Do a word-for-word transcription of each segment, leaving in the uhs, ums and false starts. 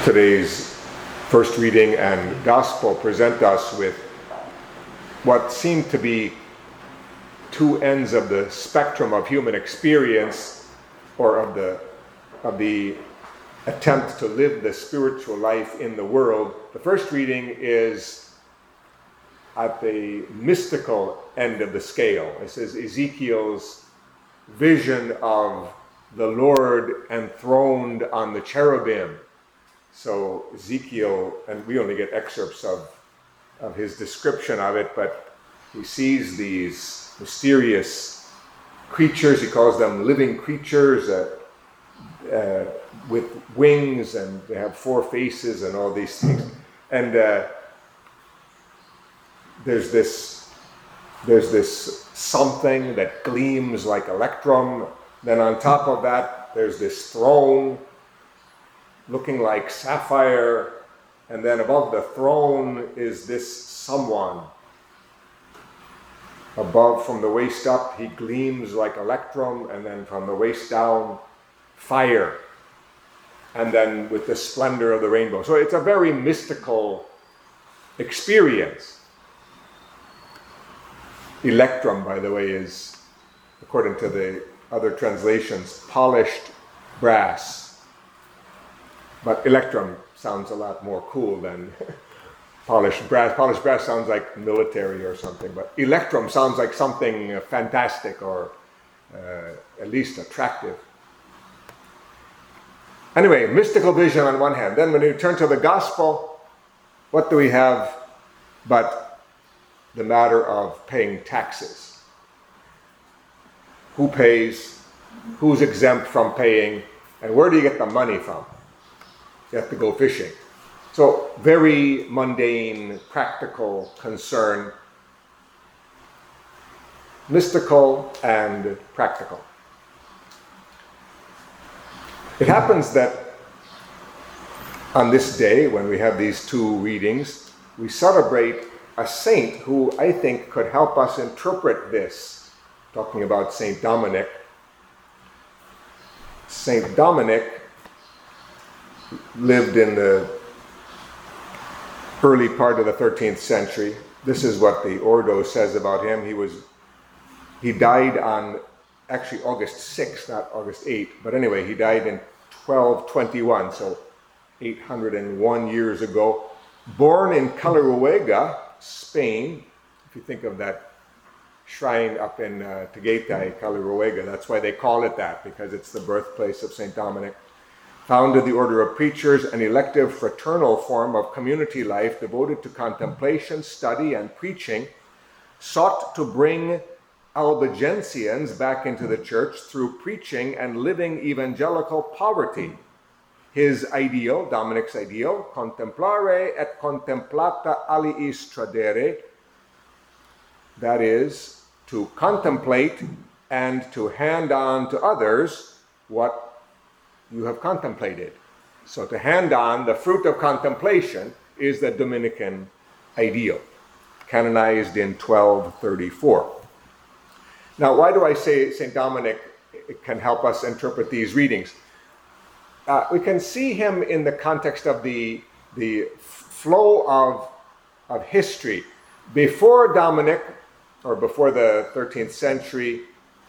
Today's first reading and gospel present us with what seem to be two ends of the spectrum of human experience, or of the of the attempt to live the spiritual life in the world. The first reading is at the mystical end of the scale. It says Ezekiel's vision of the Lord enthroned on the cherubim. So Ezekiel, and we only get excerpts of, of his description of it, but he sees these mysterious creatures. He calls them living creatures uh, uh, with wings, and they have four faces and all these things. And uh, there's this there's this something that gleams like electrum. Then on top of that, there's this throne looking like sapphire, and then above the throne is this someone. Above, from the waist up, he gleams like electrum, and then from the waist down, fire, and then with the splendor of the rainbow. So it's a very mystical experience. Electrum, by the way, is, according to the other translations, polished brass. But electrum sounds a lot more cool than polished brass. Polished brass sounds like military or something, but electrum sounds like something fantastic, or uh, at least attractive. Anyway, mystical vision on one hand. Then when you turn to the gospel, what do we have but the matter of paying taxes? Who pays? Who's exempt from paying? And where do you get the money from? You have to go fishing. So very mundane, practical concern. Mystical and practical. It happens that on this day, when we have these two readings, we celebrate a saint who I think could help us interpret this. Talking about Saint Dominic. Saint Dominic lived in the early part of the thirteenth century. This is what the Ordo says about him. He was, he died on actually August sixth, not August eighth, but anyway, he died in twelve twenty-one, so eight hundred one years ago. Born in Caleruega, Spain. If you think of that shrine up in uh, Tagaytay, Caleruega, that's why they call it that, because it's the birthplace of Saint Dominic. Founded the Order of Preachers, an elective fraternal form of community life devoted to contemplation, study, and preaching, sought to bring Albigensians back into the church through preaching and living evangelical poverty. His ideal, Dominic's ideal, contemplare et contemplata aliis tradere, that is, to contemplate and to hand on to others what you have contemplated. So to hand on the fruit of contemplation is the Dominican ideal, canonized in twelve thirty-four. Now, why do I say Saint Dominic can help us interpret these readings? Uh, we can see him in the context of the, the flow of, of history. Before Dominic, or before the thirteenth century,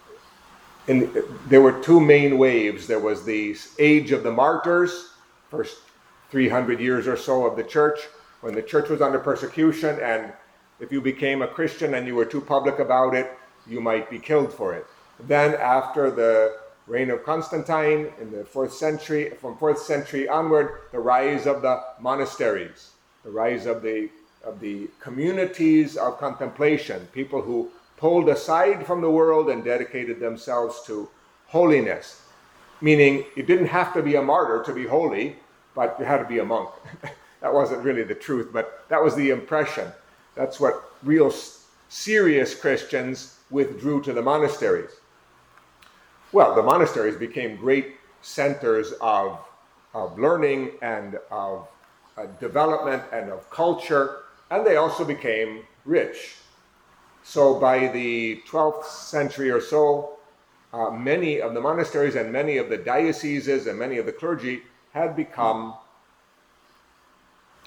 In, there were two main waves. There was the age of the martyrs, first three hundred years or so of the church, when the church was under persecution, and if you became a Christian and you were too public about it, you might be killed for it. Then after the reign of Constantine in the fourth century, from fourth century onward, the rise of the monasteries, the rise of the, of the communities of contemplation, people who pulled aside from the world and dedicated themselves to holiness. Meaning, you didn't have to be a martyr to be holy, but you had to be a monk. That wasn't really the truth, but that was the impression. That's what real serious Christians withdrew to the monasteries. Well, the monasteries became great centers of, of learning and of uh, development and of culture, and they also became rich. So by the twelfth century or so, uh, many of the monasteries and many of the dioceses and many of the clergy had become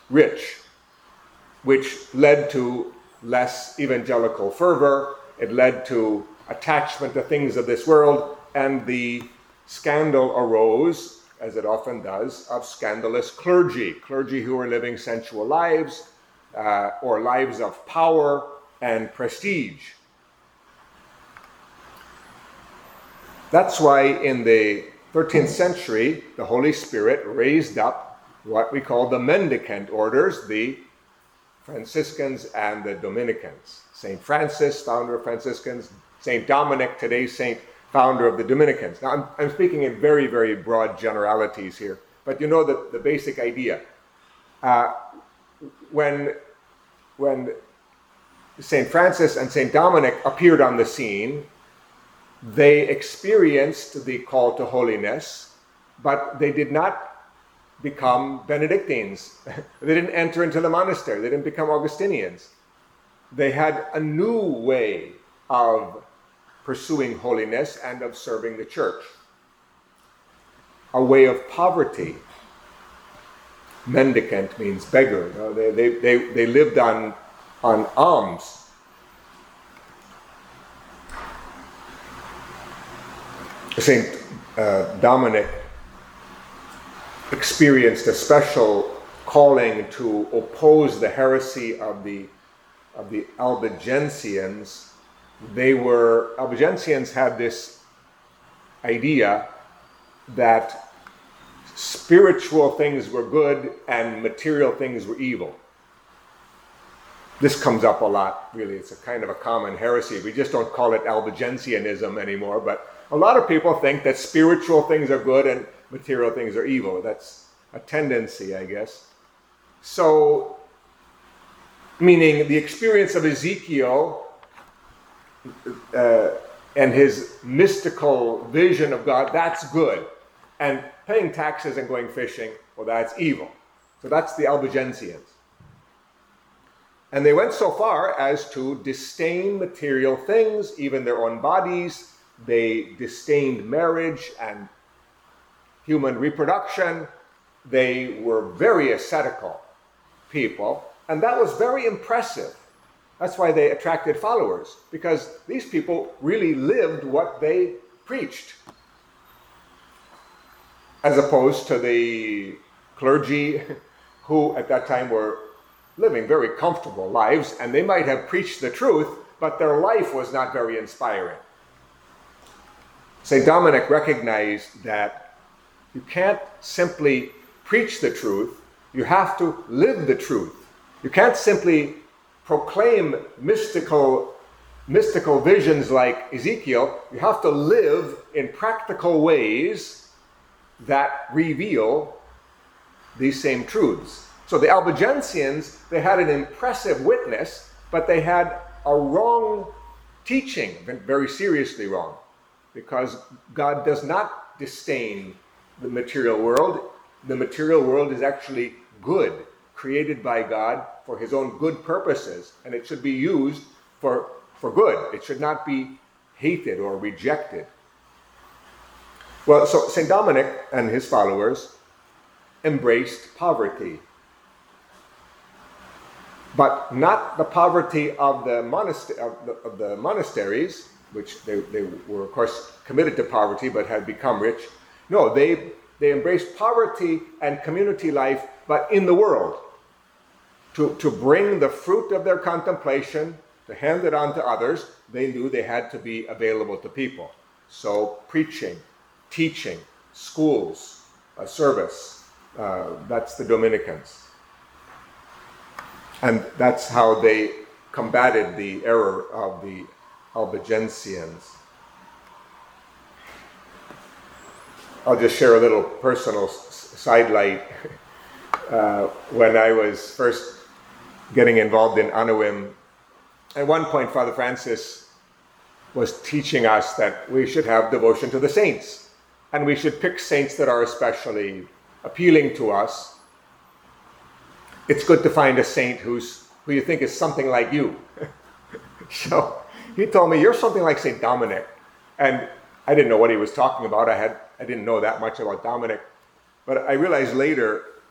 rich, which led to less evangelical fervor. It led to attachment to things of this world, and the scandal arose, as it often does, of scandalous clergy, clergy who were living sensual lives uh, or lives of power and prestige. That's why in the thirteenth century, the Holy Spirit raised up what we call the mendicant orders, the Franciscans and the Dominicans. Saint Francis, founder of Franciscans, Saint Dominic, today's saint, founder of the Dominicans. Now, I'm, I'm speaking in very, very broad generalities here, but you know the, the basic idea. Uh, when, when Saint Francis and Saint Dominic appeared on the scene, they experienced the call to holiness, but they did not become Benedictines. They didn't enter into the monastery. They didn't become Augustinians. They had a new way of pursuing holiness and of serving the church. A way of poverty. Mendicant means beggar. You know, they, they, they, they lived on, on alms. Saint uh, Dominic experienced a special calling to oppose the heresy of the of the Albigensians. They were Albigensians had this idea that spiritual things were good and material things were evil. This comes up a lot, really. It's a kind of a common heresy. We just don't call it Albigensianism anymore, but a lot of people think that spiritual things are good and material things are evil. That's a tendency, I guess. So, meaning the experience of Ezekiel uh, and his mystical vision of God, that's good. And paying taxes and going fishing, well, that's evil. So that's the Albigensians. And they went so far as to disdain material things, even their own bodies. They disdained marriage and human reproduction. They were very ascetical people, and that was very impressive. That's why they attracted followers, because these people really lived what they preached, as opposed to the clergy who at that time were living very comfortable lives, and they might have preached the truth, but their life was not very inspiring. Saint Dominic recognized that you can't simply preach the truth, you have to live the truth. You can't simply proclaim mystical, mystical visions like Ezekiel. You have to live in practical ways that reveal these same truths. So the Albigensians, they had an impressive witness, but they had a wrong teaching, very seriously wrong, because God does not disdain the material world. The material world is actually good, created by God for his own good purposes, and it should be used for, for good. It should not be hated or rejected. Well, so Saint Dominic and his followers embraced poverty, but not the poverty of the, monast- of the, of the monasteries, which they, they were, of course, committed to poverty but had become rich. No, they, they embraced poverty and community life, but in the world, to, to bring the fruit of their contemplation, to hand it on to others. They knew they had to be available to people. So preaching, teaching, schools, uh, service, uh, that's the Dominicans. And that's how they combated the error of the Albigensians. I'll just share a little personal s- sidelight. Uh, when I was first getting involved in Anawim, at one point Father Francis was teaching us that we should have devotion to the saints, and we should pick saints that are especially appealing to us. It's good to find a saint who's who you think is something like you. So he told me, you're something like Saint Dominic. And I didn't know what he was talking about. I had I didn't know that much about Dominic. But I realized later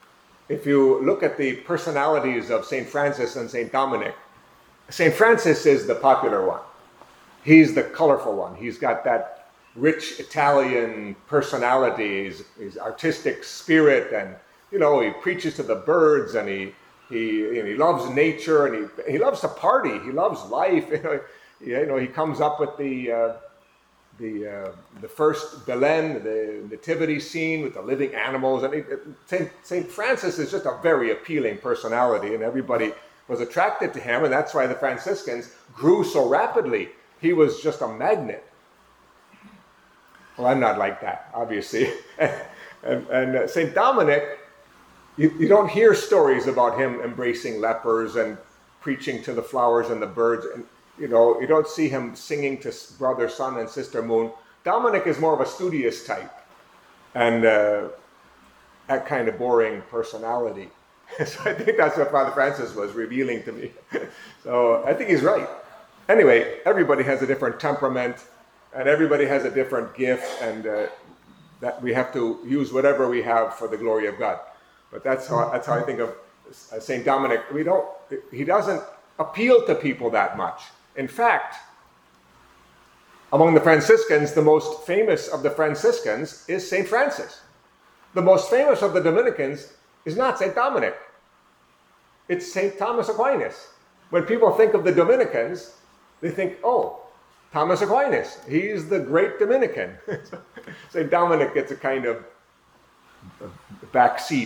if you look at the personalities of Saint Francis and Saint Dominic, Saint Francis is the popular one. He's the colorful one. He's got that rich Italian personality, his, his artistic spirit, and you know, he preaches to the birds, and he he and he loves nature, and he he loves to party. He loves life. You know, you know he comes up with the uh, the uh, the first Belen, the nativity scene with the living animals, and he, Saint Saint Francis is just a very appealing personality, and everybody was attracted to him, and that's why the Franciscans grew so rapidly. He was just a magnet. Well, I'm not like that, obviously. and and uh, Saint Dominic, you, you don't hear stories about him embracing lepers and preaching to the flowers and the birds. And you know, you don't see him singing to Brother Sun and Sister Moon. Dominic is more of a studious type, and uh, that kind of boring personality. So I think that's what Father Francis was revealing to me. So I think he's right. Anyway, everybody has a different temperament, and everybody has a different gift, and uh, that we have to use whatever we have for the glory of God. But that's how that's how I think of uh, Saint Dominic. We don't. He doesn't appeal to people that much. In fact, among the Franciscans, the most famous of the Franciscans is Saint Francis. The most famous of the Dominicans is not Saint Dominic. It's Saint Thomas Aquinas. When people think of the Dominicans, they think, oh, Thomas Aquinas, he's the great Dominican. Saint Dominic gets a kind of back seat.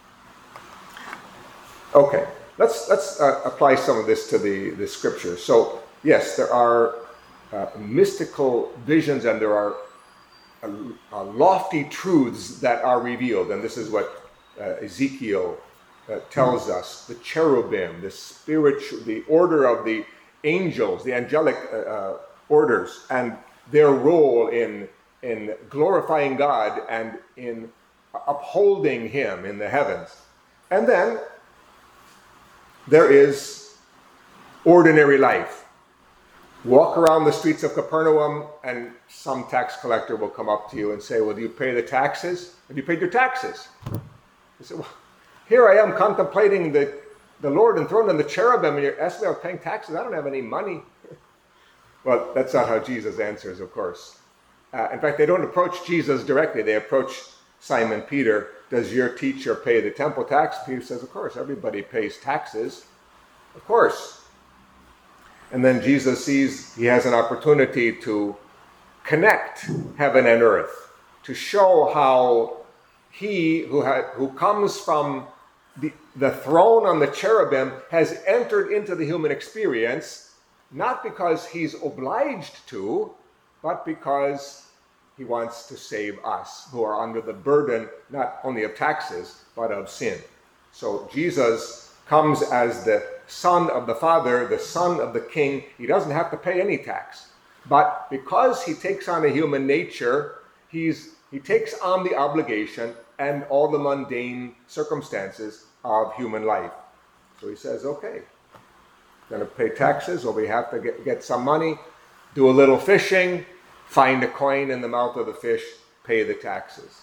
Okay, let's let's uh, apply some of this to the, the scriptures. So, yes, there are uh, mystical visions, and there are uh, uh, lofty truths that are revealed, and this is what uh, Ezekiel uh, tells us. The cherubim, the spiritual, the order of the angels, the angelic uh, uh, orders, and their role in in glorifying God and in upholding Him in the heavens. And then there is ordinary life. Walk around the streets of Capernaum, and some tax collector will come up to you and say, well, do you pay the taxes? Have you paid your taxes? You say, well, here I am contemplating the, the Lord enthroned on the cherubim, and you're asking me about paying taxes? I don't have any money. Well, that's not how Jesus answers, of course. Uh, in fact, they don't approach Jesus directly. They approach Simon Peter. Does your teacher pay the temple tax? Peter says, of course, everybody pays taxes. Of course. And then Jesus sees he has an opportunity to connect heaven and earth, to show how he who, ha- who comes from the, the throne on the cherubim has entered into the human experience, not because he's obliged to, but because he wants to save us who are under the burden not only of taxes, but of sin. So Jesus comes as the Son of the Father, the Son of the King. He doesn't have to pay any tax. But because he takes on a human nature, he's he takes on the obligation and all the mundane circumstances of human life. So he says, okay, going to pay taxes, or we have to get, get some money, do a little fishing, find a coin in the mouth of the fish, pay the taxes.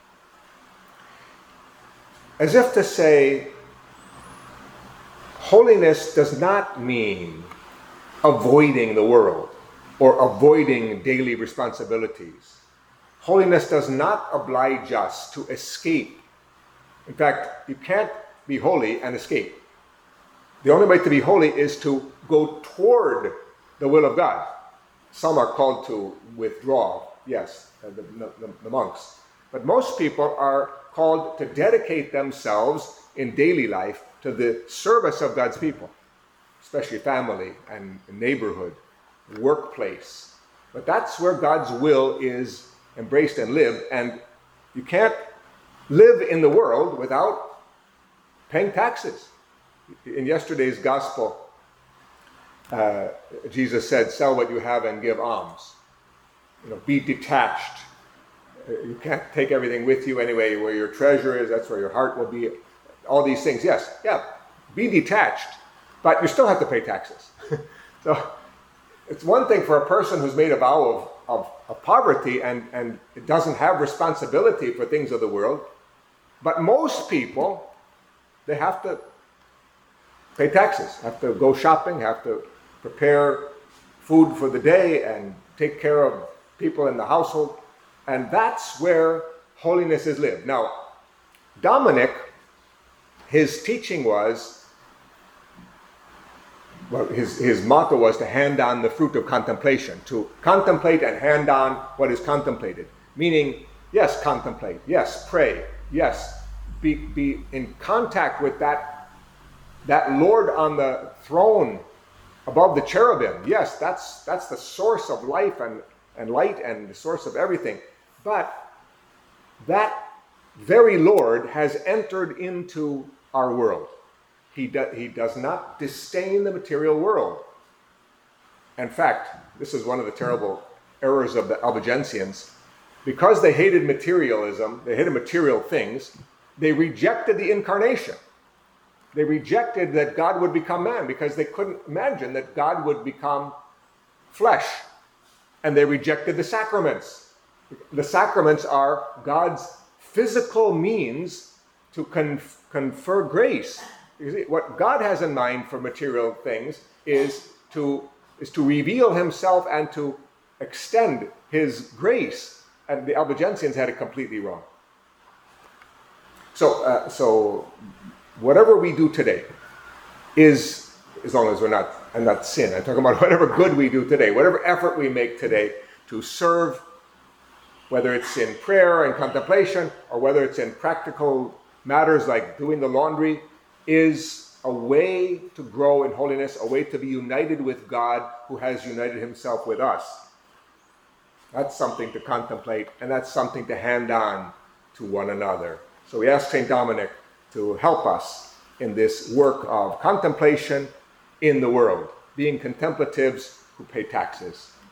As if to say, holiness does not mean avoiding the world or avoiding daily responsibilities. Holiness does not oblige us to escape. In fact, you can't be holy and escape. The only way to be holy is to go toward the will of God. Some are called to withdraw, yes, the, the, the monks. But most people are called to dedicate themselves in daily life to the service of God's people, especially family and neighborhood, workplace. But that's where God's will is embraced and lived, and you can't live in the world without paying taxes. In yesterday's gospel, Uh, Jesus said, sell what you have and give alms. You know, be detached. Uh, you can't take everything with you anyway. Where your treasure is, that's where your heart will be. All these things, yes, yeah, be detached, but you still have to pay taxes. So it's one thing for a person who's made a vow of, of, of poverty and, and doesn't have responsibility for things of the world, but most people they have to pay taxes, have to go shopping, have to prepare food for the day and take care of people in the household. And that's where holiness is lived. Now, Dominic, his teaching was, well, his, his motto was to hand on the fruit of contemplation, to contemplate and hand on what is contemplated. Meaning, yes, contemplate, yes, pray, yes, be, be in contact with that, that Lord on the throne above the cherubim. Yes, that's, that's the source of life and, and light and the source of everything. But that very Lord has entered into our world. He, do, he does not disdain the material world. In fact, this is one of the terrible errors of the Albigensians. Because they hated materialism, they hated material things, they rejected the incarnation. They rejected that God would become man because they couldn't imagine that God would become flesh. And they rejected the sacraments. The sacraments are God's physical means to conf- confer grace. You see, what God has in mind for material things is to, is to reveal himself and to extend his grace. And the Albigensians had it completely wrong. So, uh, so whatever we do today is, as long as we're not, I'm not sin, I'm talking about whatever good we do today, whatever effort we make today to serve, whether it's in prayer and contemplation, or whether it's in practical matters like doing the laundry, is a way to grow in holiness, a way to be united with God who has united himself with us. That's something to contemplate, and that's something to hand on to one another. So we ask Saint Dominic to help us in this work of contemplation in the world, being contemplatives who pay taxes.